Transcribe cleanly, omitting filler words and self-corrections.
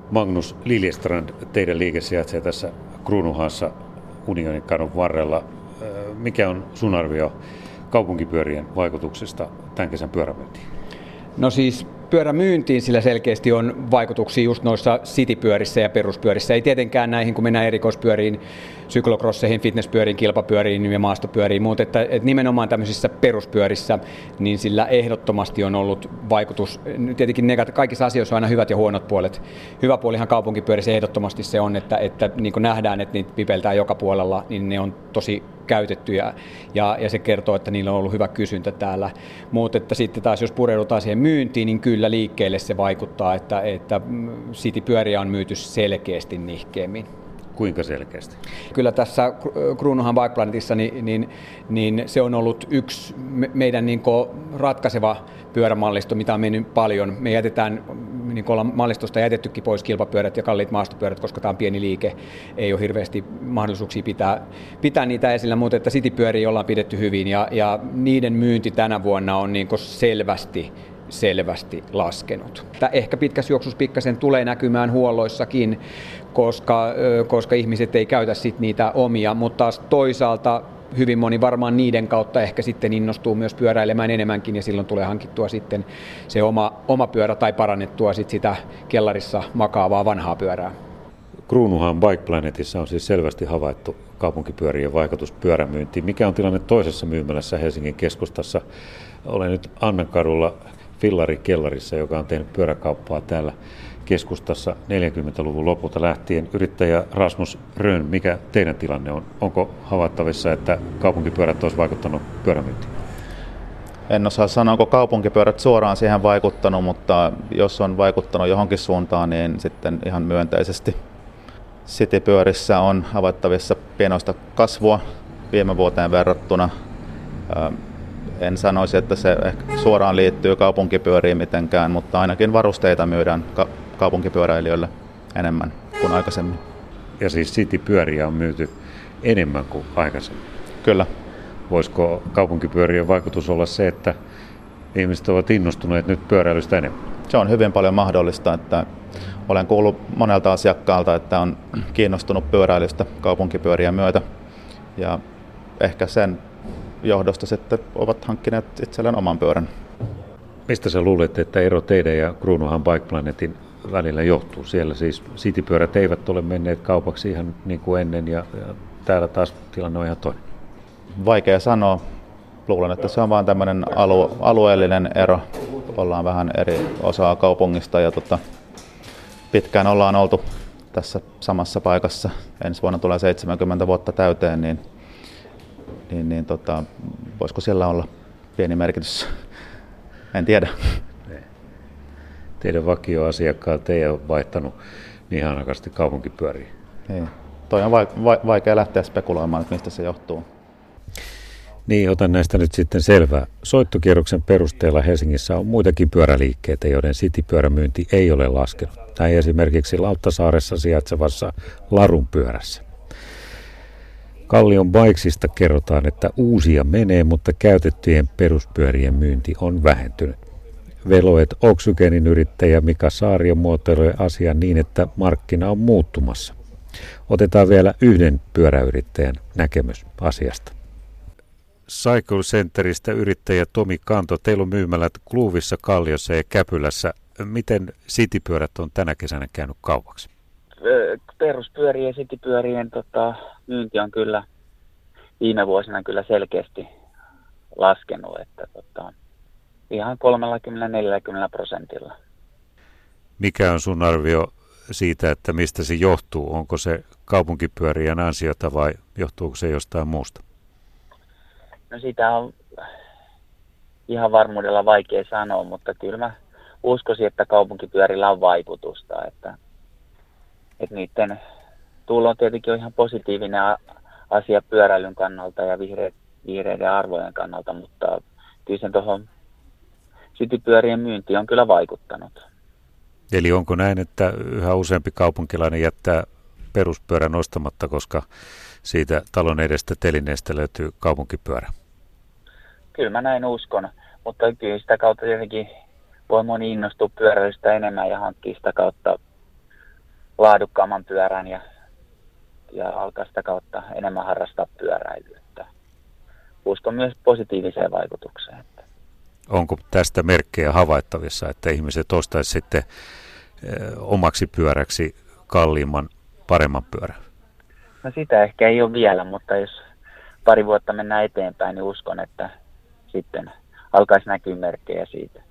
Magnus Liljestrand, teidän liike sijaitsee tässä Kruunuhaassa Unionikadun varrella. Mikä on sun arvio kaupunkipyörien vaikutuksesta tämän kesän pyörämyyntiin? No siis pyörämyyntiin sillä selkeästi on vaikutuksia just noissa citypyörissä ja peruspyörissä. Ei tietenkään näihin, kun mennään erikoispyöriin, syklokrosseihin, fitnesspyöriin, kilpapyöriin ja maastopyöriin, mutta että nimenomaan tämmöisissä peruspyörissä, niin sillä ehdottomasti on ollut vaikutus. Tietenkin kaikissa asioissa on aina hyvät ja huonot puolet. Hyvä puolihan kaupunkipyörissä ehdottomasti se on, että niin kuin nähdään, että niitä pipeltää joka puolella, niin ne on tosi käytettyjä ja se kertoo, että niillä on ollut hyvä kysyntä täällä. Mutta että sitten taas jos pureudutaan siihen myyntiin, niin kyllä liikkeelle se vaikuttaa, että citypyöriä on myyty selkeästi nihkeämmin. Kuinka selkeästi? Kyllä tässä Kruunuhan Bike Planetissa niin se on ollut yksi meidän ratkaiseva pyörämallisto, mitä on mennyt paljon. Me jätetään, ollaan mallistosta jätettykin pois kilpapyörät ja kalliit maastopyörät, koska tämä on pieni liike. Ei ole hirveästi mahdollisuuksia pitää niitä esillä, mutta että citypyöriä ollaan pidetty hyvin ja niiden myynti tänä vuonna on selvästi laskenut. Ehkä pitkässä juoksussa pikkasen tulee näkymään huolloissakin, koska ihmiset ei käytä sit niitä omia, mutta taas toisaalta hyvin moni varmaan niiden kautta ehkä sitten innostuu myös pyöräilemään enemmänkin ja silloin tulee hankittua sitten se oma pyörä tai parannettua sit sitä kellarissa makaavaa vanhaa pyörää. Kruunuhan Bike Planetissa on siis selvästi havaittu kaupunkipyörien vaikutus pyörämyyntiin. Mikä on tilanne toisessa myymälässä Helsingin keskustassa? Olen nyt Annankadulla Fillari-kellarissa, joka on tehnyt pyöräkauppaa täällä keskustassa 40-luvun lopulta lähtien. Yrittäjä Rasmus Rönn, mikä teidän tilanne on? Onko havaittavissa, että kaupunkipyörät olisi vaikuttanut pyörämyyntiin? En osaa sanoa, onko kaupunkipyörät suoraan siihen vaikuttanut, mutta jos on vaikuttanut johonkin suuntaan, niin sitten ihan myönteisesti. Citypyörissä on havaittavissa pienoista kasvua viime vuoteen verrattuna. En sanoisi, että se ehkä suoraan liittyy kaupunkipyöriin mitenkään, mutta ainakin varusteita myydään kaupunkipyöräilijöille enemmän kuin aikaisemmin. Ja siis citypyöriä on myyty enemmän kuin aikaisemmin? Kyllä. Voisiko kaupunkipyörien vaikutus olla se, että ihmiset ovat innostuneet nyt pyöräilystä enemmän? Se on hyvin paljon mahdollista, että olen kuullut monelta asiakkaalta, että on kiinnostunut pyöräilystä kaupunkipyörien myötä ja ehkä sen johdosta sitten ovat hankkineet itselleen oman pyörän. Mistä sä luulet, että ero teidän ja Kruunuhan Bike Planetin välillä johtuu? Siellä siis citypyörät eivät ole menneet kaupaksi ihan niin kuin ennen ja täällä taas tilanne on ihan toinen. Vaikea sanoa. Luulen, että se on vain tämmöinen alueellinen ero. Ollaan vähän eri osaa kaupungista ja pitkään ollaan oltu tässä samassa paikassa. Ensi vuonna tulee 70 vuotta täyteen, niin voisiko siellä olla pieni merkitys? En tiedä. Teidän vakioasiakkaat ei ole vaihtanut niin hanakasti kaupunkipyöriin. Ei. Toi on vaikea lähteä spekuloimaan, että mistä se johtuu. Niin, otan näistä nyt sitten selvää. Soittokierroksen perusteella Helsingissä on muitakin pyöräliikkeitä, joiden citypyörämyynti ei ole laskenut. Tai esimerkiksi Lauttasaaressa sijaitsevassa Larun pyörässä. Kallion Bikesista kerrotaan, että uusia menee, mutta käytettyjen peruspyörien myynti on vähentynyt. Veloet Oxygenin yrittäjä Mika Saario muotoilee asian niin, että markkina on muuttumassa. Otetaan vielä yhden pyöräyrittäjän näkemys asiasta. Cycle Centeristä yrittäjä Tomi Kanto, teillä on myymälät Kluuvissa, Kalliossa ja Käpylässä. Miten citypyörät on tänä kesänä käynyt kaupaksi? Peruspyörien ja citypyörien myynti on kyllä viime vuosina kyllä selkeästi laskenut, että ihan 30-40%. Mikä on sun arvio siitä, että mistä se johtuu? Onko se kaupunkipyörien ansiota vai johtuuko se jostain muusta? No sitä on ihan varmuudella vaikea sanoa, mutta kyllä mä uskoisin, että kaupunkipyörillä on vaikutusta, että niiden tulo on tietenkin ihan positiivinen asia pyöräilyn kannalta ja vihreiden arvojen kannalta, mutta kyllä sen tuohon citypyörien myynti on kyllä vaikuttanut. Eli onko näin, että yhä useampi kaupunkilainen jättää peruspyörän ostamatta, koska siitä talon edestä telineestä löytyy kaupunkipyörä? Kyllä mä näin uskon, mutta kyllä sitä kautta tietenkin voi moni innostua pyöräilystä enemmän ja hankkia sitä kautta laadukkaamman pyörän ja alkaa sitä kautta enemmän harrastaa pyöräilyä. Uskon myös positiiviseen vaikutukseen. Onko tästä merkkejä havaittavissa, että ihmiset ostaisivat sitten omaksi pyöräksi kalliimman, paremman pyörän? No sitä ehkä ei ole vielä, mutta jos pari vuotta mennään eteenpäin, niin uskon, että sitten alkaisi näkyä merkkejä siitä.